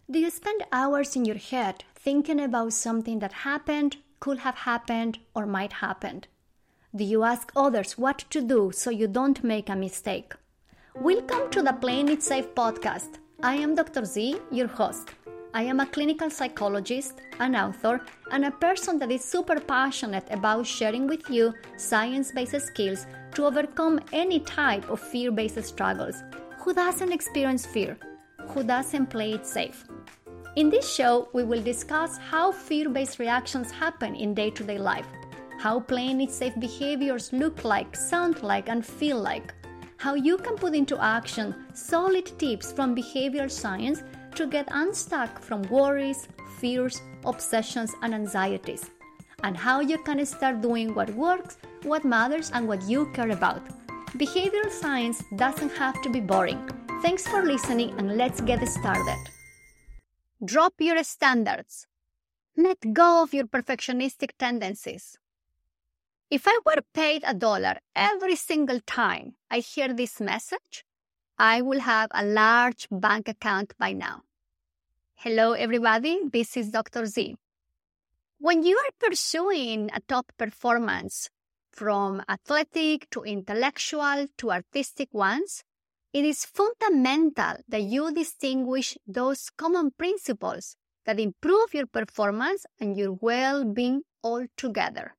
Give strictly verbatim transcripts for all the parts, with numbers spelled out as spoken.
Do you spend hours in your head thinking about something that happened, could have happened, or might happen? Do you ask others what to do so you don't make a mistake? Welcome to the Playing It Safe podcast. I am Doctor Z, your host. I am a clinical psychologist, an author, and a person that is super passionate about sharing with you science-based skills to overcome any type of fear-based struggles. Who doesn't experience fear? Who doesn't play it safe? In this show, we will discuss how fear-based reactions happen in day-to-day life, how playing it safe behaviors look like, sound like, and feel like, how you can put into action solid tips from behavioral science to get unstuck from worries, fears, obsessions, and anxieties, and how you can start doing what works, what matters, and what you care about. Behavioral science doesn't have to be boring. Thanks for listening, and let's get started. Drop your standards. Let go of your perfectionistic tendencies. If I were paid a dollar every single time I hear this message, I will have a large bank account by now. Hello, everybody. This is Doctor Z. When you are pursuing a top performance, from athletic to intellectual to artistic ones, it is fundamental that you distinguish those common principles that improve your performance and your well-being altogether.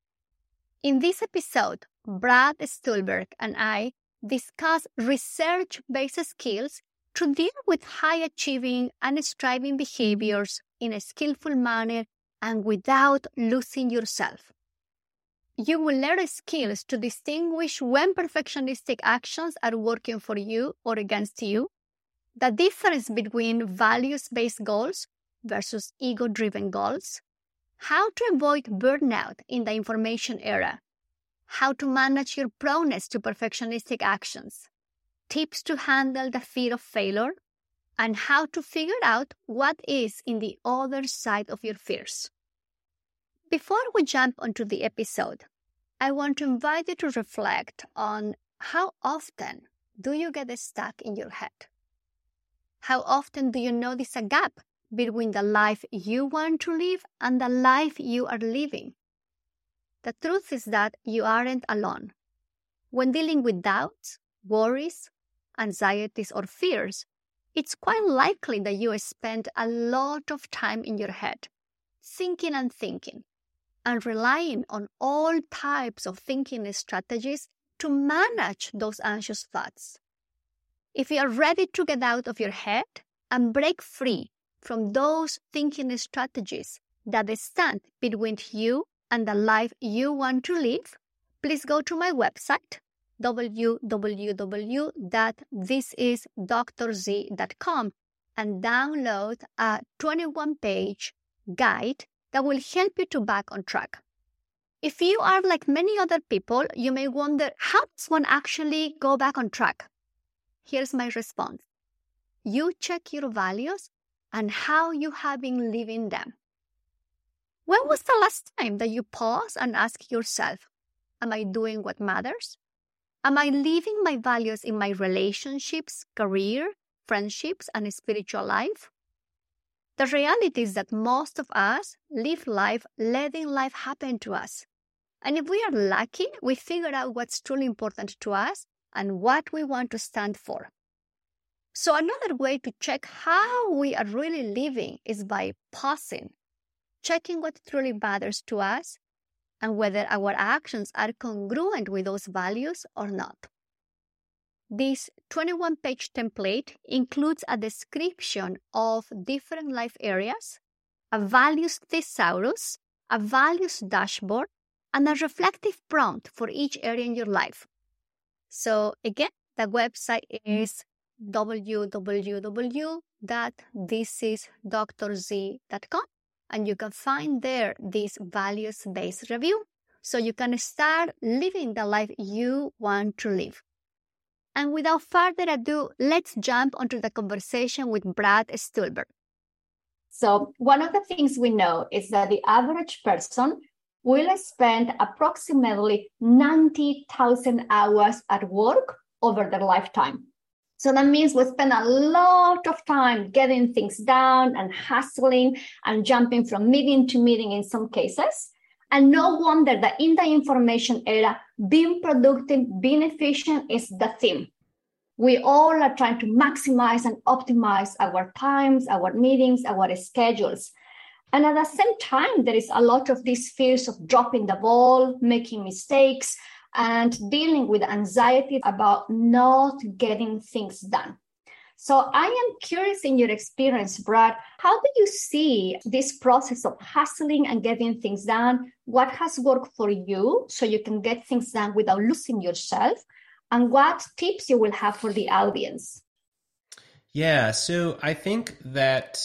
In this episode, Brad Stulberg and I discuss research-based skills to deal with high-achieving and striving behaviors in a skillful manner and without losing yourself. You will learn skills to distinguish when perfectionistic actions are working for you or against you, the difference between values-based goals versus ego-driven goals, how to avoid burnout in the information era, how to manage your proneness to perfectionistic actions, tips to handle the fear of failure, and how to figure out what is in the other side of your fears. Before we jump onto the episode, I want to invite you to reflect on how often do you get stuck in your head? How often do you notice a gap between the life you want to live and the life you are living? The truth is that you aren't alone. When dealing with doubts, worries, anxieties, or fears, it's quite likely that you spend a lot of time in your head, thinking and thinking, and relying on all types of thinking strategies to manage those anxious thoughts. If you are ready to get out of your head and break free from those thinking strategies that stand between you and the life you want to live, please go to my website, w w w dot this is dr z dot com, and download a twenty-one page guide that will help you to back on track. If you are like many other people, you may wonder, how does one actually go back on track? Here's my response. You check your values and how you have been living them. When was the last time that you pause and ask yourself, am I doing what matters? Am I living my values in my relationships, career, friendships, and spiritual life? The reality is that most of us live life letting life happen to us. And if we are lucky, we figure out what's truly important to us and what we want to stand for. So another way to check how we are really living is by pausing, checking what truly matters to us and whether our actions are congruent with those values or not. This twenty-one page template includes a description of different life areas, a values thesaurus, a values dashboard, and a reflective prompt for each area in your life. So again, the website is w w w dot this is dr z dot com, and you can find there this values-based review so you can start living the life you want to live. And without further ado, let's jump onto the conversation with Brad Stulberg. So one of the things we know is that the average person will spend approximately ninety thousand hours at work over their lifetime. So that means we spend a lot of time getting things done and hustling and jumping from meeting to meeting in some cases. And no wonder that in the information era, being productive, being efficient is the theme. We all are trying to maximize and optimize our times, our meetings, our schedules. And at the same time, there is a lot of these fears of dropping the ball, making mistakes, and dealing with anxiety about not getting things done. So I am curious, in your experience, Brad, how do you see this process of hustling and getting things done? What has worked for you so you can get things done without losing yourself? And what tips you will have for the audience? Yeah, so I think that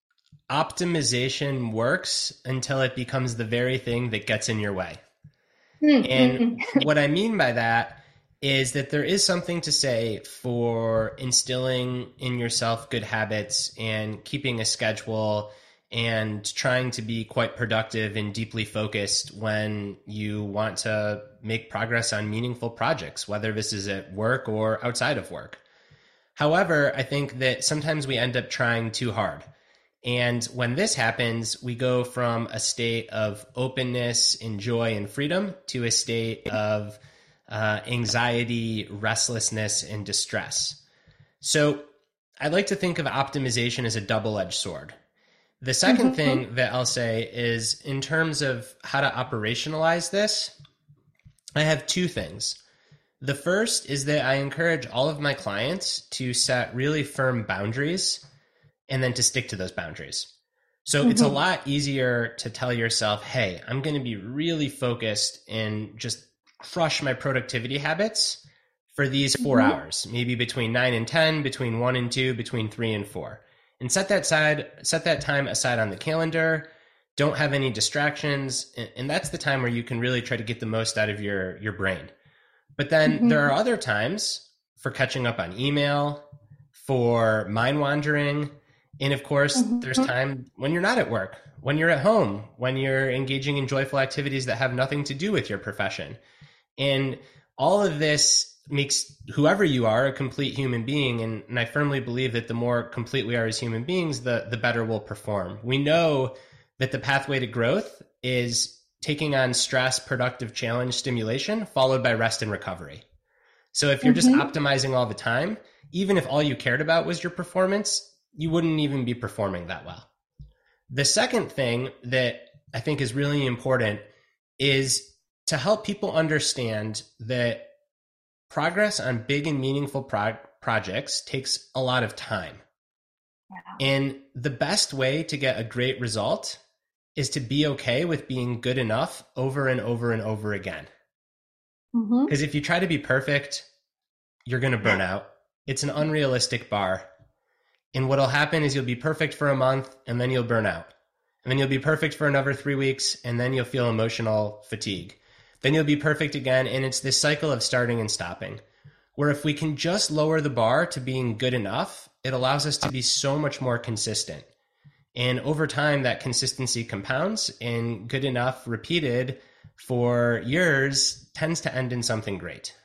optimization works until it becomes the very thing that gets in your way. Mm-hmm. And what I mean by that is that there is something to say for instilling in yourself good habits and keeping a schedule and trying to be quite productive and deeply focused when you want to make progress on meaningful projects, whether this is at work or outside of work. However, I think that sometimes we end up trying too hard. And when this happens, we go from a state of openness and joy and freedom to a state of uh, anxiety, restlessness, and distress. So I like to think of optimization as a double-edged sword. The second mm-hmm. thing that I'll say is, in terms of how to operationalize this, I have two things. The first is that I encourage all of my clients to set really firm boundaries and then to stick to those boundaries. So mm-hmm. it's a lot easier to tell yourself, hey, I'm going to be really focused and just crush my productivity habits for these four mm-hmm. hours, maybe between nine and ten, between one and two, between three and four. And set that side, set that time aside on the calendar. Don't have any distractions. And, and that's the time where you can really try to get the most out of your, your brain. But then mm-hmm. there are other times for catching up on email, for mind wandering. And of course, mm-hmm. there's time when you're not at work, when you're at home, when you're engaging in joyful activities that have nothing to do with your profession. And all of this makes whoever you are a complete human being. And, and I firmly believe that the more complete we are as human beings, the, the better we'll perform. We know that the pathway to growth is taking on stress, productive challenge, stimulation, followed by rest and recovery. So if you're mm-hmm. just optimizing all the time, even if all you cared about was your performance, you wouldn't even be performing that well. The second thing that I think is really important is to help people understand that progress on big and meaningful pro- projects takes a lot of time. Yeah. And the best way to get a great result is to be okay with being good enough over and over and over again. Because mm-hmm. if you try to be perfect, you're going to burn out. It's an unrealistic bar. And what'll happen is you'll be perfect for a month and then you'll burn out. And then you'll be perfect for another three weeks and then you'll feel emotional fatigue. Then you'll be perfect again. And it's this cycle of starting and stopping, where if we can just lower the bar to being good enough, it allows us to be so much more consistent. And over time, that consistency compounds, and good enough repeated for years tends to end in something great.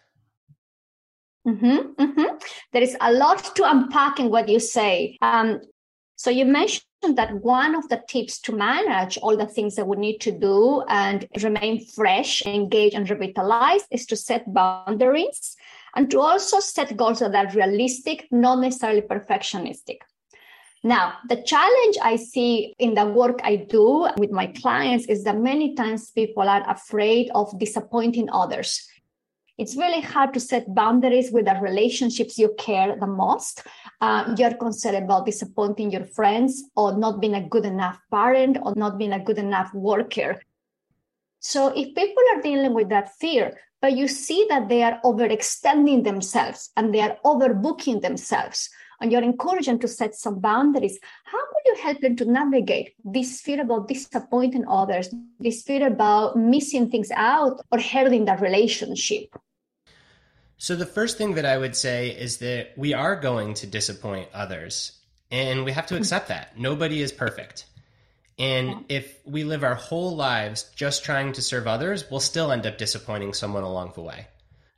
Mm-hmm, mm-hmm. There is a lot to unpack in what you say. Um, so you mentioned that one of the tips to manage all the things that we need to do and remain fresh, engaged, and revitalized is to set boundaries and to also set goals that are realistic, not necessarily perfectionistic. Now, the challenge I see in the work I do with my clients is that many times people are afraid of disappointing others. It's really hard to set boundaries with the relationships you care the most. Uh, you're concerned about disappointing your friends or not being a good enough parent or not being a good enough worker. So if people are dealing with that fear, but you see that they are overextending themselves and they are overbooking themselves, and you're encouraging to set some boundaries, how would you help them to navigate this fear about disappointing others, this fear about missing things out or hurting the relationship? So the first thing that I would say is that we are going to disappoint others, and we have to accept that. Nobody is perfect. And if we live our whole lives just trying to serve others, we'll still end up disappointing someone along the way.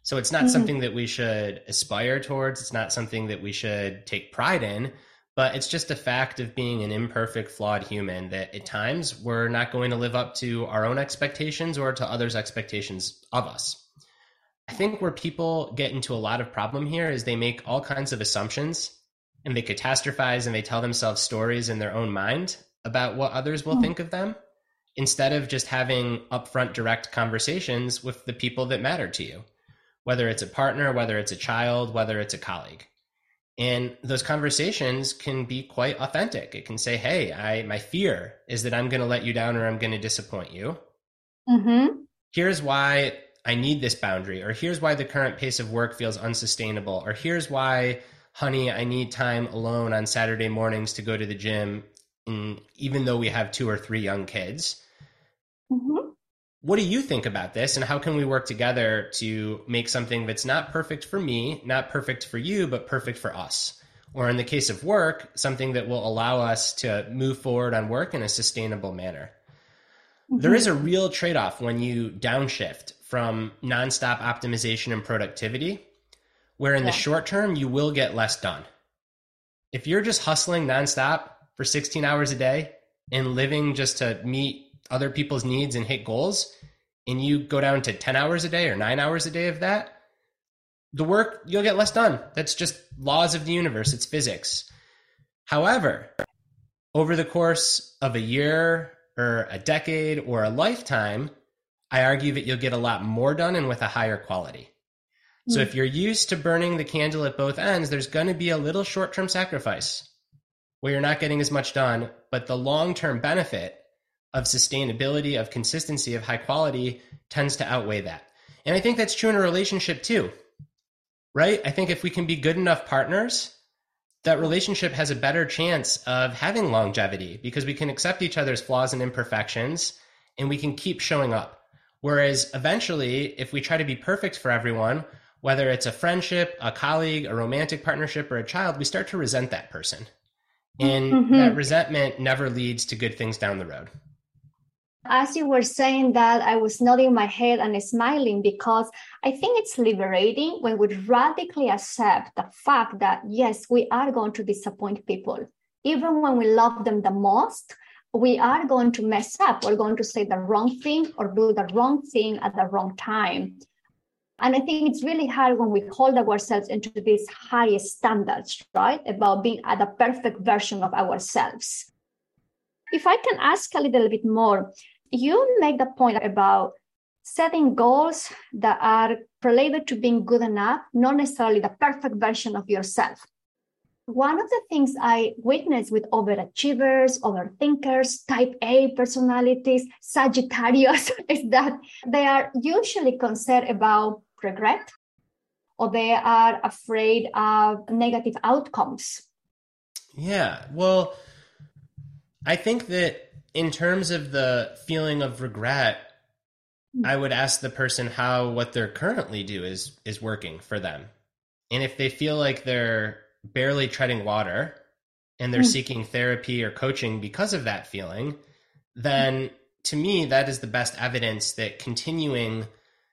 So it's not mm-hmm. something that we should aspire towards. It's not something that we should take pride in, but it's just a fact of being an imperfect, flawed human that at times we're not going to live up to our own expectations or to others' expectations of us. I think where people get into a lot of problem here is they make all kinds of assumptions and they catastrophize and they tell themselves stories in their own mind about what others will mm-hmm. think of them, instead of just having upfront, direct conversations with the people that matter to you, whether it's a partner, whether it's a child, whether it's a colleague. And those conversations can be quite authentic. It can say, hey, I my fear is that I'm going to let you down or I'm going to disappoint you. Mm-hmm. Here's why I need this boundary, or here's why the current pace of work feels unsustainable, or here's why, honey, I need time alone on Saturday mornings to go to the gym, and even though we have two or three young kids. Mm-hmm. What do you think about this, and how can we work together to make something that's not perfect for me, not perfect for you, but perfect for us? Or in the case of work, something that will allow us to move forward on work in a sustainable manner. Mm-hmm. There is a real trade-off when you downshift from nonstop optimization and productivity, where in yeah. the short term, you will get less done. If you're just hustling nonstop for sixteen hours a day and living just to meet other people's needs and hit goals, and you go down to ten hours a day or nine hours a day of that, the work, you'll get less done. That's just laws of the universe. It's physics. However, over the course of a year or a decade or a lifetime, I argue that you'll get a lot more done and with a higher quality. So if you're used to burning the candle at both ends, there's going to be a little short-term sacrifice where you're not getting as much done, but the long-term benefit of sustainability, of consistency, of high quality tends to outweigh that. And I think that's true in a relationship too, right? I think if we can be good enough partners, that relationship has a better chance of having longevity because we can accept each other's flaws and imperfections and we can keep showing up. Whereas eventually, if we try to be perfect for everyone, whether it's a friendship, a colleague, a romantic partnership, or a child, we start to resent that person. And mm-hmm. that resentment never leads to good things down the road. As you were saying that, I was nodding my head and smiling because I think it's liberating when we radically accept the fact that, yes, we are going to disappoint people. Even when we love them the most, we are going to mess up. We're going to say the wrong thing or do the wrong thing at the wrong time. And I think it's really hard when we hold ourselves into these high standards, right? About being at the perfect version of ourselves. If I can ask a little bit more, you make the point about setting goals that are related to being good enough, not necessarily the perfect version of yourself. One of the things I witness with overachievers, overthinkers, type A personalities, Sagittarius, is that they are usually concerned about regret, or they are afraid of negative outcomes. Yeah, well, I think that in terms of the feeling of regret, mm-hmm. I would ask the person how what they're currently do is is working for them. And if they feel like they're barely treading water and they're mm-hmm. seeking therapy or coaching because of that feeling, then mm-hmm. to me, that is the best evidence that continuing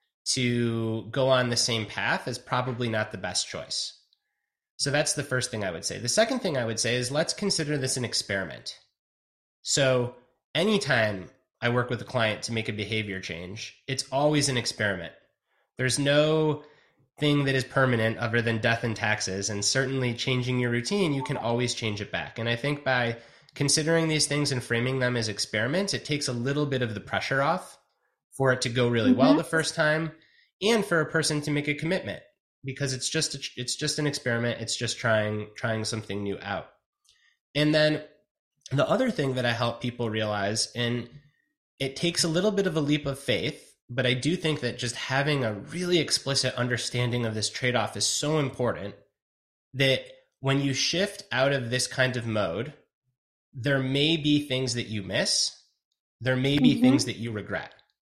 to go on the same path is probably not the best choice. So that's the first thing I would say. The second thing I would say is let's consider this an experiment. So anytime I work with a client to make a behavior change, it's always an experiment. There's no thing that is permanent other than death and taxes, and certainly changing your routine, you can always change it back. And I think by considering these things and framing them as experiments, it takes a little bit of the pressure off for it to go really mm-hmm. well the first time, and for a person to make a commitment, because it's just a, it's just an experiment. It's just trying trying something new out. And then the other thing that I help people realize, and it takes a little bit of a leap of faith, but I do think that just having a really explicit understanding of this trade-off is so important, that when you shift out of this kind of mode, there may be things that you miss. There may be mm-hmm. things that you regret.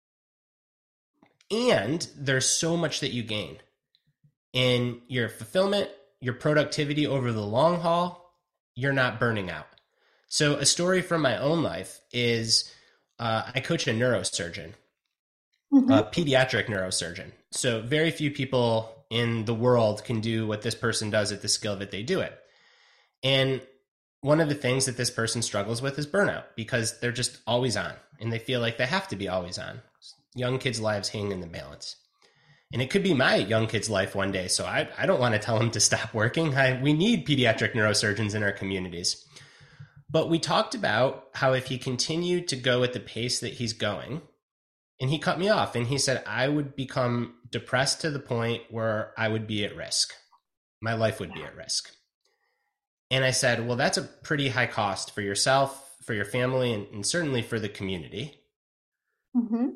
And there's so much that you gain in your fulfillment, your productivity over the long haul. You're not burning out. So a story from my own life is uh, I coach a neurosurgeon, mm-hmm. a pediatric neurosurgeon. So very few people in the world can do what this person does at the skill that they do it. And one of the things that this person struggles with is burnout, because they're just always on and they feel like they have to be always on. Young kids' lives hang in the balance. And it could be my young kid's life one day. So I, I don't want to tell him to stop working. I, we need pediatric neurosurgeons in our communities. But we talked about how if he continued to go at the pace that he's going, and he cut me off and he said, I would become depressed to the point where I would be at risk. My life would be at risk. And I said, well, that's a pretty high cost for yourself, for your family, and, and certainly for the community. Mm-hmm.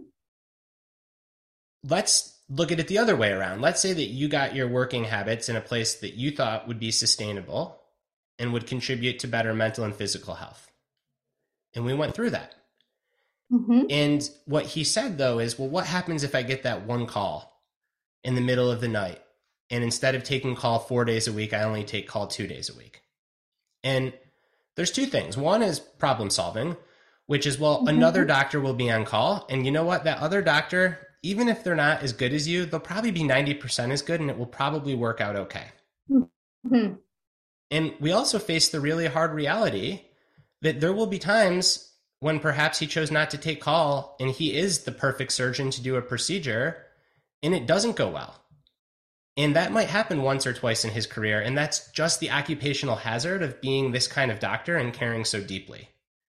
Let's look at it the other way around. Let's say that you got your working habits in a place that you thought would be sustainable and would contribute to better mental and physical health. And we went through that. Mm-hmm. And what he said, though, is, well, what happens if I get that one call in the middle of the night? And instead of taking call four days a week, I only take call two days a week. And there's two things. One is problem solving, which is, well, mm-hmm. another doctor will be on call. And you know what? That other doctor, even if they're not as good as you, they'll probably be ninety percent as good and it will probably work out okay. Mm-hmm. And we also face the really hard reality that there will be times when perhaps he chose not to take call and he is the perfect surgeon to do a procedure and it doesn't go well. And that might happen once or twice in his career. And that's just the occupational hazard of being this kind of doctor and caring so deeply.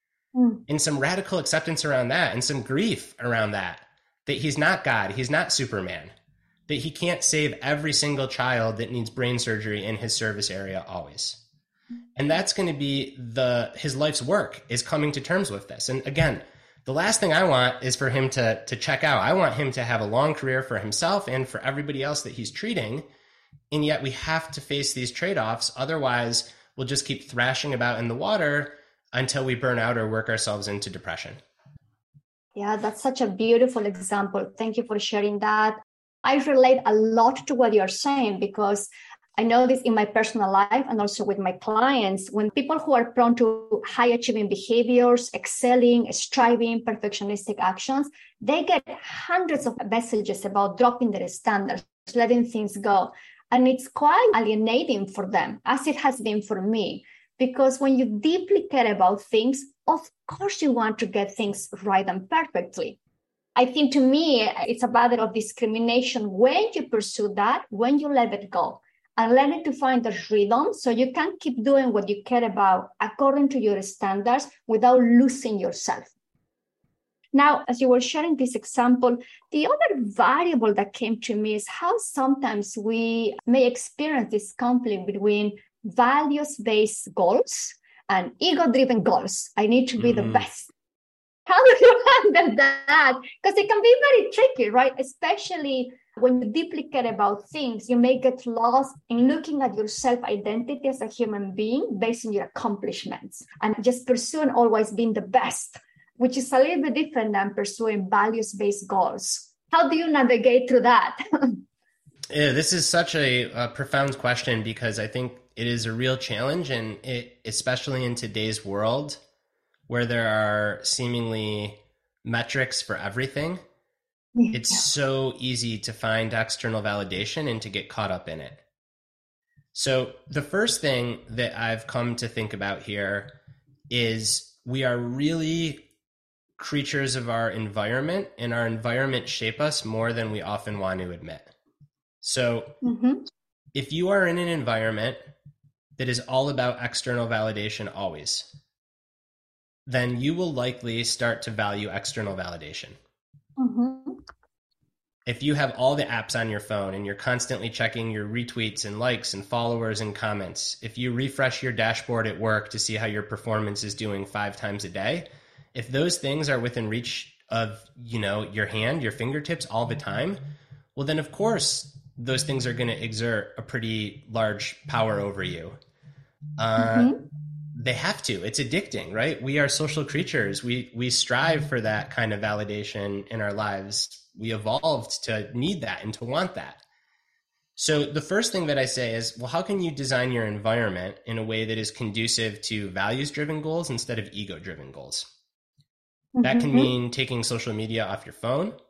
Mm. And some radical acceptance around that and some grief around that, that he's not God, he's not Superman, that he can't save every single child that needs brain surgery in his service area always. And that's going to be the his life's work, is coming to terms with this. And again, the last thing I want is for him to, to check out. I want him to have a long career for himself and for everybody else that he's treating. And yet we have to face these trade-offs. Otherwise, we'll just keep thrashing about in the water until we burn out or work ourselves into depression. Yeah, that's such a beautiful example. Thank you for sharing that. I relate a lot to what you're saying because I know this in my personal life and also with my clients. When people who are prone to high achieving behaviors, excelling, striving, perfectionistic actions, they get hundreds of messages about dropping their standards, letting things go. And it's quite alienating for them, as it has been for me. Because when you deeply care about things, of course you want to get things right and perfectly. I think to me, it's a matter of discrimination when you pursue that, when you let it go. And learning to find the rhythm so you can keep doing what you care about according to your standards without losing yourself. Now, as you were sharing this example, the other variable that came to me is how sometimes we may experience this conflict between values-based goals and ego-driven goals. I need to be mm. the best. How do you handle that? Because it can be very tricky, right? Especially when you deeply care about things, you may get lost in looking at your self-identity as a human being based on your accomplishments and just pursuing always being the best, which is a little bit different than pursuing values-based goals. How do you navigate through that? Yeah, this is such a, a profound question because I think it is a real challenge, and it, especially in today's world where there are seemingly metrics for everything. Yeah. It's so easy to find external validation and to get caught up in it. So the first thing that I've come to think about here is we are really creatures of our environment, and our environment shape us more than we often want to admit. So mm-hmm. if you are in an environment that is all about external validation always, then you will likely start to value external validation. Mm-hmm. If you have all the apps on your phone and you're constantly checking your retweets and likes and followers and comments, if you refresh your dashboard at work to see how your performance is doing five times a day, if those things are within reach of, you know, your hand, your fingertips all the time, well, then of course those things are going to exert a pretty large power over you. Uh, mm-hmm. They have to. It's addicting, right? We are social creatures. We we strive for that kind of validation in our lives. We evolved to need that and to want that. So the first thing that I say is, well, how can you design your environment in a way that is conducive to values-driven goals instead of ego-driven goals? Mm-hmm. That can mean taking social media off your phone.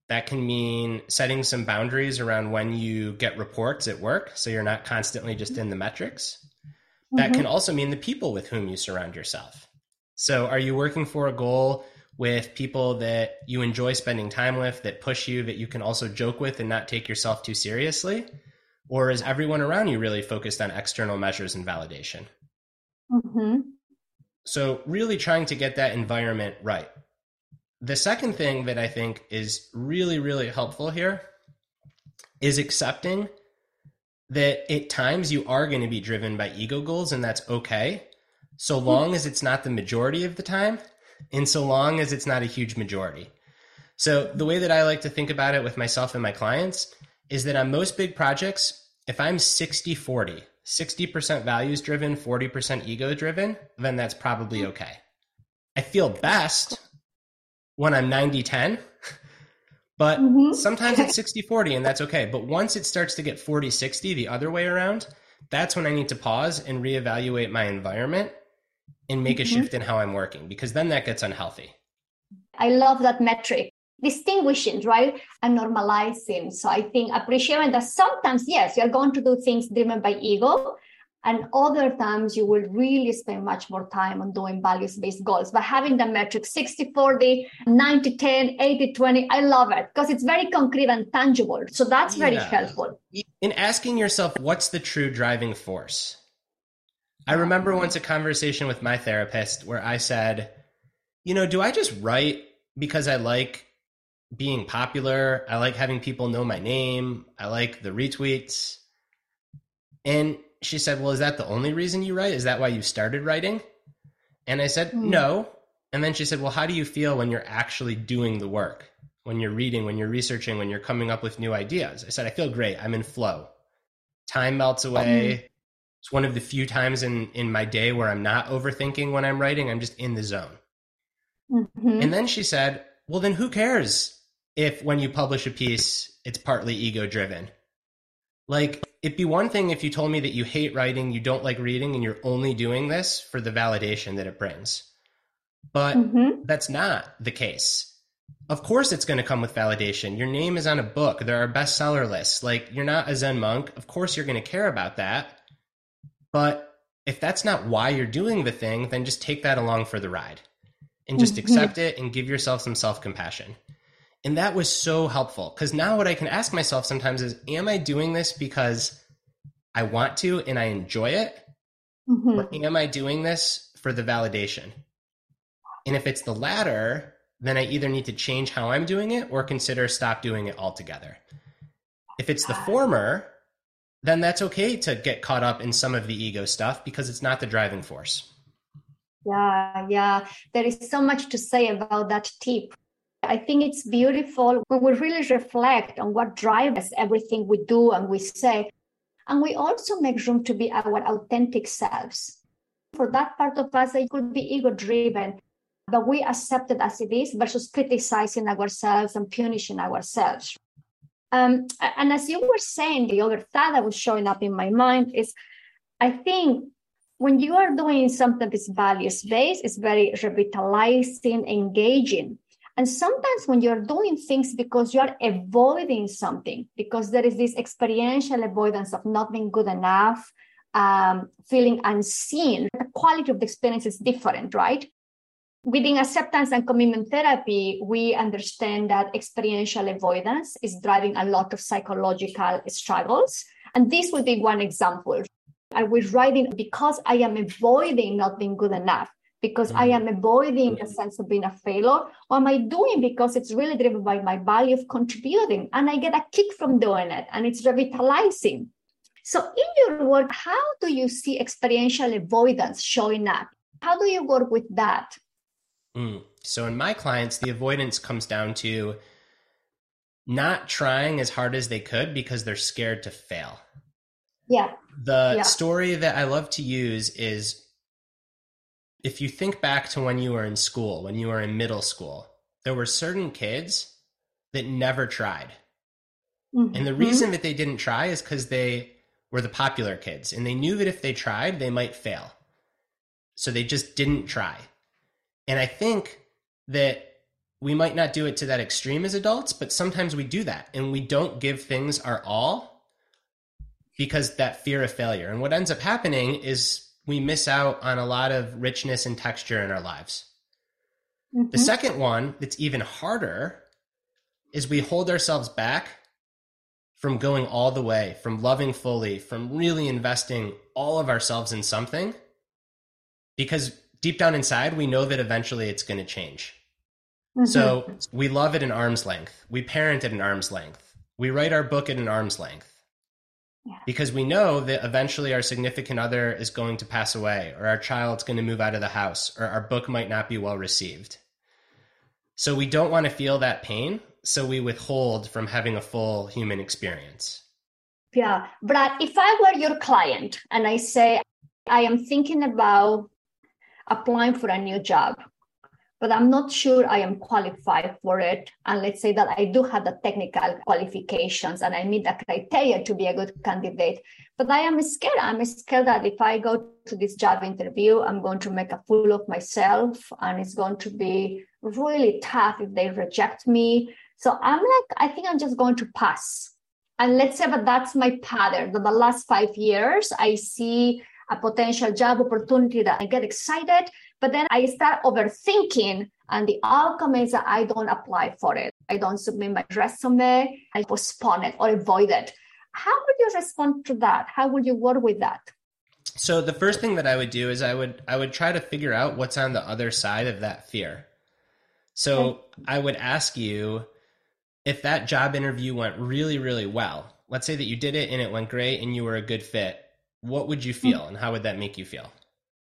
That can mean setting some boundaries around when you get reports at work, so you're not constantly just in the metrics. Mm-hmm. That can also mean the people with whom you surround yourself. So are you working for a goal with people that you enjoy spending time with, that push you, that you can also joke with and not take yourself too seriously? Or is everyone around you really focused on external measures and validation? Mm-hmm. So really trying to get that environment right. The second thing that I think is really, really helpful here is accepting that at times you are going to be driven by ego goals, and that's okay, so long as it's not the majority of the time, and so long as it's not a huge majority. So the way that I like to think about it with myself and my clients is that on most big projects, if I'm sixty forty, sixty percent values driven, forty percent ego driven, then that's probably okay. I feel best when I'm ninety ten, but mm-hmm. sometimes it's sixty forty and that's okay. But once it starts to get forty sixty the other way around, that's when I need to pause and reevaluate my environment and make mm-hmm. a shift in how I'm working, because then that gets unhealthy. I love that metric. Distinguishing, right? And normalizing. So I think appreciating that sometimes, yes, you're going to do things driven by ego, and other times you will really spend much more time on doing values-based goals. But having the metric sixty forty, ninety ten, eighty twenty, I love it because it's very concrete and tangible. So that's very yeah. helpful. In asking yourself, what's the true driving force? I remember once a conversation with my therapist where I said, you know, do I just write because I like being popular? I like having people know my name. I like the retweets. And she said, well, is that the only reason you write? Is that why you started writing? And I said, mm. no. And then she said, well, how do you feel when you're actually doing the work? When you're reading, when you're researching, when you're coming up with new ideas? I said, I feel great. I'm in flow. Time melts away. Mm. It's one of the few times in, in my day where I'm not overthinking when I'm writing. I'm just in the zone. Mm-hmm. And then she said, well, then who cares if when you publish a piece, it's partly ego driven? Like, it'd be one thing if you told me that you hate writing, you don't like reading, and you're only doing this for the validation that it brings. But mm-hmm. that's not the case. Of course it's going to come with validation. Your name is on a book. There are bestseller lists. Like, you're not a Zen monk. Of course you're going to care about that. But if that's not why you're doing the thing, then just take that along for the ride and just mm-hmm. accept it and give yourself some self-compassion. And that was so helpful, because now what I can ask myself sometimes is, am I doing this because I want to and I enjoy it? Mm-hmm. Or am I doing this for the validation? And if it's the latter, then I either need to change how I'm doing it or consider stop doing it altogether. If it's the former, then that's okay to get caught up in some of the ego stuff because it's not the driving force. Yeah, yeah. There is so much to say about that tip. I think it's beautiful when we really reflect on what drives everything we do and we say. And we also make room to be our authentic selves. For that part of us, it could be ego-driven, but we accept it as it is versus criticizing ourselves and punishing ourselves. Um, and as you were saying, the other thought that was showing up in my mind is, I think when you are doing something that's values-based, it's very revitalizing, engaging. And sometimes when you're doing things because you're avoiding something, because there is this experiential avoidance of not being good enough, um, feeling unseen, the quality of the experience is different, right? Within acceptance and commitment therapy, we understand that experiential avoidance is driving a lot of psychological struggles. And this would be one example. I was writing because I am avoiding not being good enough, because I am avoiding the sense of being a failure, or am I doing because it's really driven by my value of contributing and I get a kick from doing it and it's revitalizing. So in your work, how do you see experiential avoidance showing up? How do you work with that? Mm. So in my clients, the avoidance comes down to not trying as hard as they could because they're scared to fail. Yeah. The yeah. story that I love to use is, if you think back to when you were in school, when you were in middle school, there were certain kids that never tried. Mm-hmm. And the reason that they didn't try is because they were the popular kids, and they knew that if they tried, they might fail. So they just didn't try. And I think that we might not do it to that extreme as adults, but sometimes we do that and we don't give things our all because that fear of failure. And what ends up happening is we miss out on a lot of richness and texture in our lives. Mm-hmm. The second one that's even harder is we hold ourselves back from going all the way, from loving fully, from really investing all of ourselves in something, because deep down inside, we know that eventually it's going to change. Mm-hmm. So we love at an arm's length. We parent at an arm's length. We write our book at an arm's length. Yeah. Because we know that eventually our significant other is going to pass away, or our child's going to move out of the house, or our book might not be well received. So we don't want to feel that pain, so we withhold from having a full human experience. Yeah, but if I were your client and I say, I am thinking about applying for a new job, but I'm not sure I am qualified for it. And let's say that I do have the technical qualifications and I meet the criteria to be a good candidate, but I am scared. I'm scared that if I go to this job interview, I'm going to make a fool of myself and it's going to be really tough if they reject me. So I'm like, I think I'm just going to pass. And let's say that that's my pattern. For the last five years, I see a potential job opportunity that I get excited, but then I start overthinking, and the outcome is that I don't apply for it. I don't submit my resume. I postpone it or avoid it. How would you respond to that? How would you work with that? So the first thing that I would do is I would I would try to figure out what's on the other side of that fear. So okay. I would ask you, if that job interview went really, really well, let's say that you did it and it went great and you were a good fit, what would you feel mm-hmm. and how would that make you feel?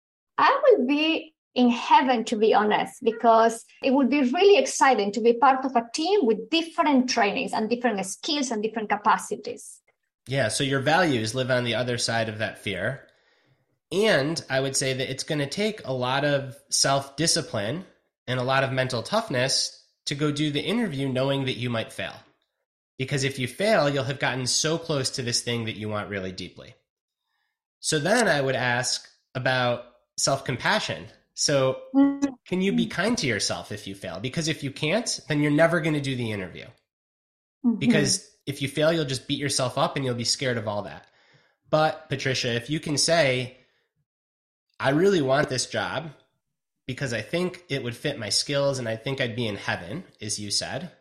I would be in heaven, to be honest, because it would be really exciting to be part of a team with different trainings and different skills and different capacities. Yeah, so your values live on the other side of that fear. And I would say that it's going to take a lot of self-discipline and a lot of mental toughness to go do the interview knowing that you might fail. Because if you fail, you'll have gotten so close to this thing that you want really deeply. So then I would ask about self-compassion. So can you be kind to yourself if you fail? Because if you can't, then you're never going to do the interview. Mm-hmm. Because if you fail, you'll just beat yourself up and you'll be scared of all that. But Patricia, if you can say, I really want this job because I think it would fit my skills and I think I'd be in heaven, as you said.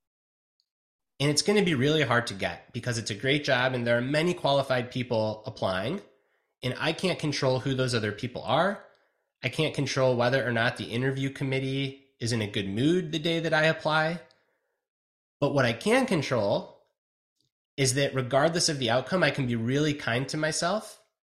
And it's going to be really hard to get because it's a great job and there are many qualified people applying. And I can't control who those other people are. I can't control whether or not the interview committee is in a good mood the day that I apply. But what I can control is that regardless of the outcome, I can be really kind to myself.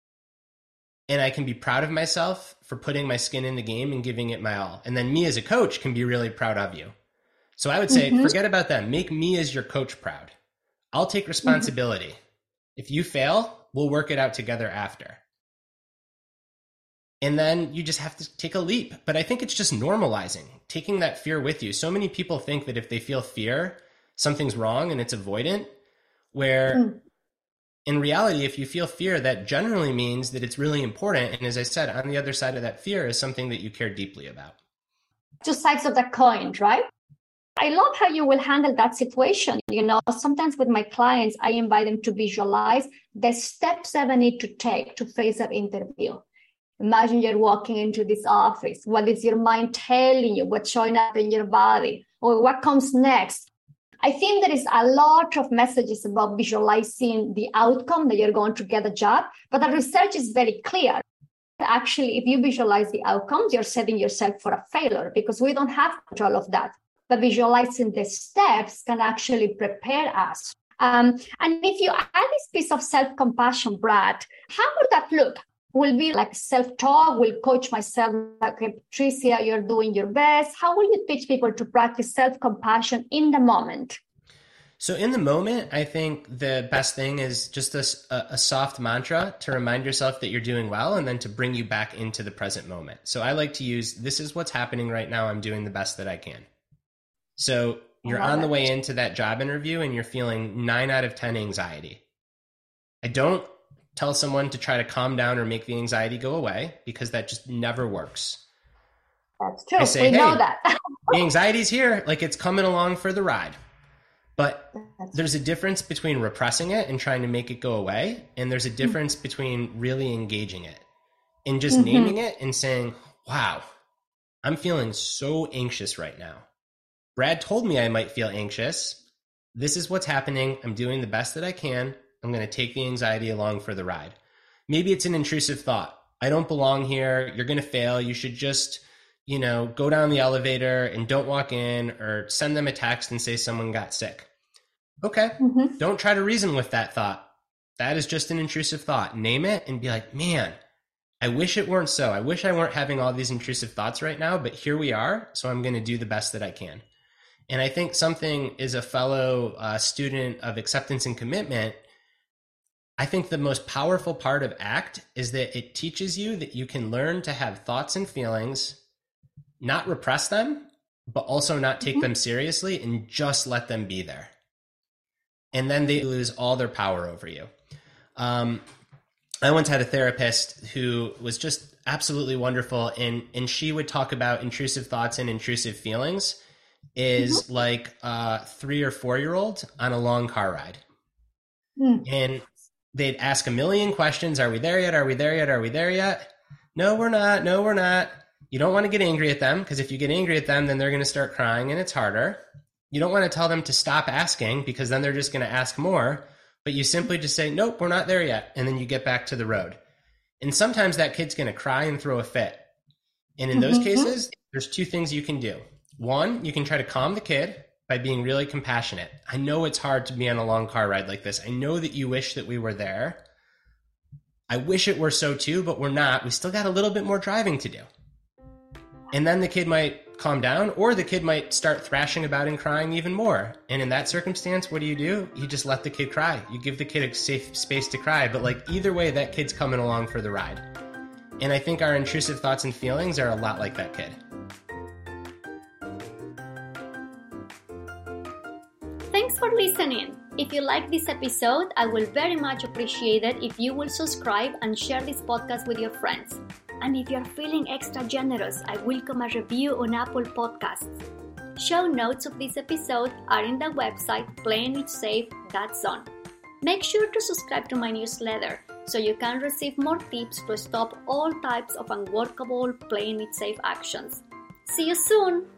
And I can be proud of myself for putting my skin in the game and giving it my all. And then me as a coach can be really proud of you. So I would say, mm-hmm. forget about that. Make me as your coach proud. I'll take responsibility. Mm-hmm. If you fail, we'll work it out together after. And then you just have to take a leap. But I think it's just normalizing, taking that fear with you. So many people think that if they feel fear, something's wrong and it's avoidant, where mm. in reality, if you feel fear, that generally means that it's really important. And as I said, on the other side of that fear is something that you care deeply about. Two sides of the coin, right? I love how you will handle that situation. You know, sometimes with my clients, I invite them to visualize the steps that they need to take to face that interview. Imagine you're walking into this office. What is your mind telling you? What's showing up in your body? Or what comes next? I think there is a lot of messages about visualizing the outcome that you're going to get a job, but the research is very clear. Actually, if you visualize the outcomes, you're setting yourself for a failure because we don't have control of that. But visualizing the steps can actually prepare us. Um, and if you add this piece of self-compassion, Brad, how would that look? Will be like self-talk, will coach myself like, okay, Patricia, you're doing your best. How will you teach people to practice self-compassion in the moment? So in the moment, I think the best thing is just a, a soft mantra to remind yourself that you're doing well and then to bring you back into the present moment. So I like to use, this is what's happening right now. I'm doing the best that I can. So you're on the way into that job interview and you're feeling nine out of ten anxiety. I don't tell someone to try to calm down or make the anxiety go away because that just never works. That's true. I say, we hey, know that. the anxiety's here, like it's coming along for the ride. But there's a difference between repressing it and trying to make it go away. And there's a difference mm-hmm. between really engaging it and just mm-hmm. naming it and saying, wow, I'm feeling so anxious right now. Brad told me I might feel anxious. This is what's happening. I'm doing the best that I can. I'm going to take the anxiety along for the ride. Maybe it's an intrusive thought. I don't belong here. You're going to fail. You should just, you know, go down the elevator and don't walk in, or send them a text and say someone got sick. Okay. Mm-hmm. Don't try to reason with that thought. That is just an intrusive thought. Name it and be like, man, I wish it weren't so. I wish I weren't having all these intrusive thoughts right now, but here we are. So I'm going to do the best that I can. And I think something as a fellow uh, student of acceptance and commitment, I think the most powerful part of ACT is that it teaches you that you can learn to have thoughts and feelings, not repress them, but also not take mm-hmm. them seriously and just let them be there. And then they lose all their power over you. Um, I once had a therapist who was just absolutely wonderful, and, and she would talk about intrusive thoughts and intrusive feelings is mm-hmm. like a three or four-year-old on a long car ride. Mm. And they'd ask a million questions. Are we there yet? Are we there yet? Are we there yet? No, we're not. No, we're not. You don't want to get angry at them, because if you get angry at them, then they're going to start crying and it's harder. You don't want to tell them to stop asking, because then they're just going to ask more. But you simply just say, nope, we're not there yet. And then you get back to the road. And sometimes that kid's going to cry and throw a fit. And in those mm-hmm. cases, there's two things you can do. One, you can try to calm the kid by being really compassionate. I know it's hard to be on a long car ride like this. I know that you wish that we were there. I wish it were so too, but we're not. We still got a little bit more driving to do. And then the kid might calm down, or the kid might start thrashing about and crying even more. And in that circumstance, what do you do? You just let the kid cry. You give the kid a safe space to cry. But like either way, that kid's coming along for the ride. And I think our intrusive thoughts and feelings are a lot like that kid. Thanks for listening. If you like this episode, I will very much appreciate it if you will subscribe and share this podcast with your friends. And if you're feeling extra generous, I welcome a review on Apple Podcasts. Show notes of this episode are in the website playing it safe dot zone. Make sure to subscribe to my newsletter so you can receive more tips to stop all types of unworkable playing it safe actions. See you soon!